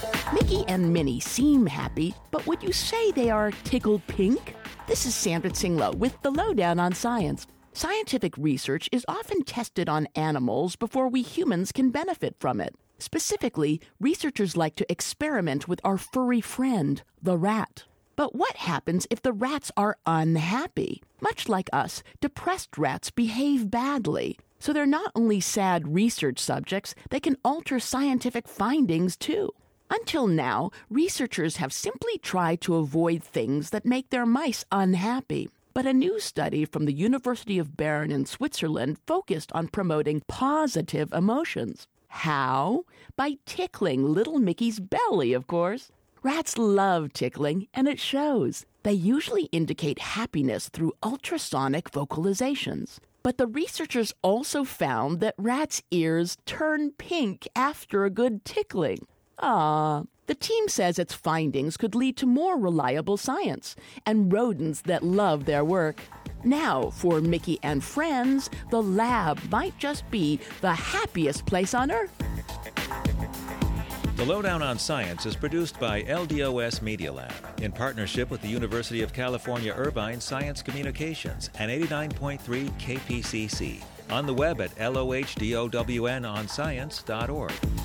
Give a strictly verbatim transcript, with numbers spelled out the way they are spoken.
Mickey and Minnie seem happy, but would you say they are tickled pink? This is Sandra Tsinglow with the Lowdown on Science. Scientific research is often tested on animals before we humans can benefit from it. Specifically, researchers like to experiment with our furry friend, the rat. But what happens if the rats are unhappy? Much like us, depressed rats behave badly. So they're not only sad research subjects, they can alter scientific findings too. Until now, researchers have simply tried to avoid things that make their mice unhappy. But a new study from the University of Bern in Switzerland focused on promoting positive emotions. How? By tickling little Mickey's belly, of course. Rats love tickling, and it shows. They usually indicate happiness through ultrasonic vocalizations. But the researchers also found that rats' ears turn pink after a good tickling. Ah, the team says its findings could lead to more reliable science and rodents that love their work. Now, for Mickey and friends, the lab might just be the happiest place on Earth. The Lowdown on Science is produced by L D O S Media Lab in partnership with the University of California Irvine Science Communications and eighty-nine point three K P C C. On the web at lohdowonscience dot org.